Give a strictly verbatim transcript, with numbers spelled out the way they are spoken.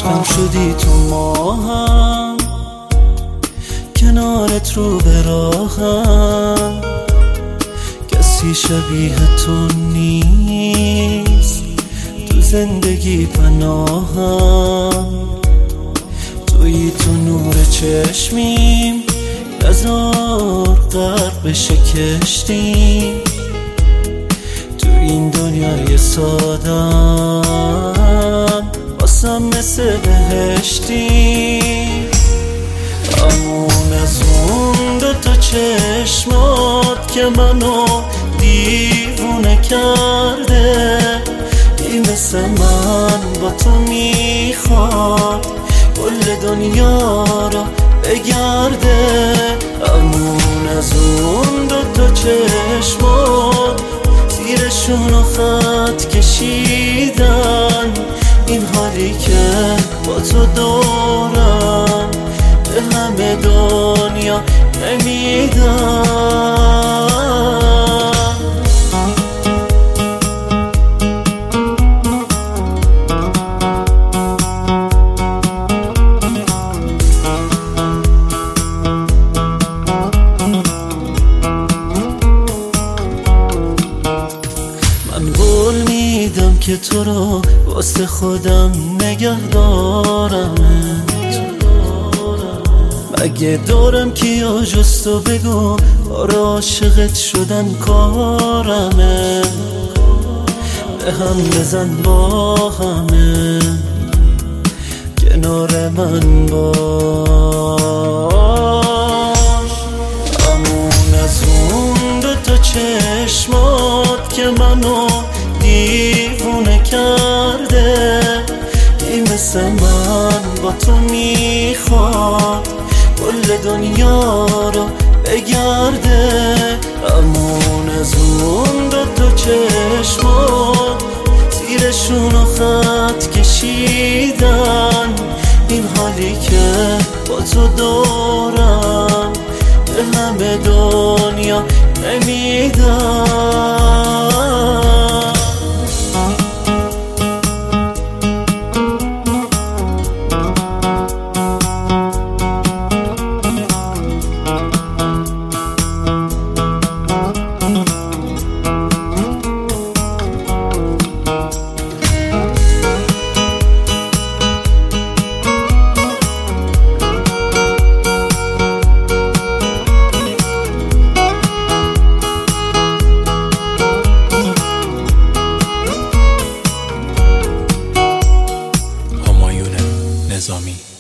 کم شدی تو ما هم، کنارت رو به راهم، کسی شبیه تو نیست تو زندگی پناهم. توی تو نور چشمیم، نزار غرق بشه کشتیم، تو این دنیای سادم واسم مثل بهشتیم. همون از اون دو تا چشمات که منو دیوونه کرده، این مثل من با تو میخواد کل دنیا رو بگرده. همون از اون دو تا چشمات زیرشونو خط کشیدن، این حالی که با تو دارم به همه دنیا نمیدم. من قول میدم که تو رو واسه خودم نگه دارم، مگه دارم کیا جز تو بگو آره عاشقت شدن کارمه. به هم بزن با همه کنار من باش. همون از اون دو تا چشمات که منو دیوونه کرده، این مثل من با تو میخواد کل دنیا رو بگرده. همون از اون دو تا چشمات زیرشونو خط کشیدن، این حالی که با تو دارم به همه دنیا نمیدم. نظامی